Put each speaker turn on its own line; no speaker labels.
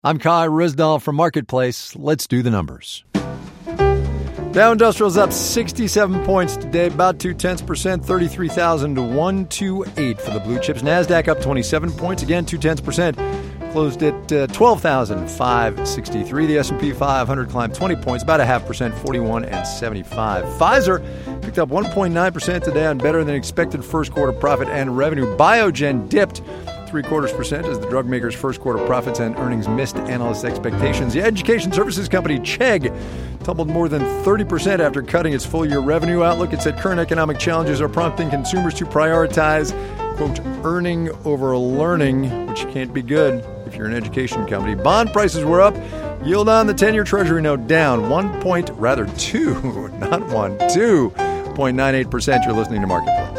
I'm Kai Rizdal from Marketplace. Let's do the numbers. Dow Industrial's up 67 points today, about 0.2%, 33,128 for the blue chips. NASDAQ up 27 points, again 0.2%, closed at 12,563. The S&P 500 climbed 20 points, about 0.5%, 41,75. Pfizer picked up 1.9% today on better than expected first quarter profit and revenue. Biogen dipped 0.75% as the drug maker's first quarter profits and earnings missed analyst expectations. The education services company Chegg tumbled more than 30% after cutting its full-year revenue outlook. It said current economic challenges are prompting consumers to prioritize, quote, earning over learning, which can't be good if you're an education company. Bond prices were up. Yield on the 10-year Treasury note down 2.98%. You're listening to Marketplace.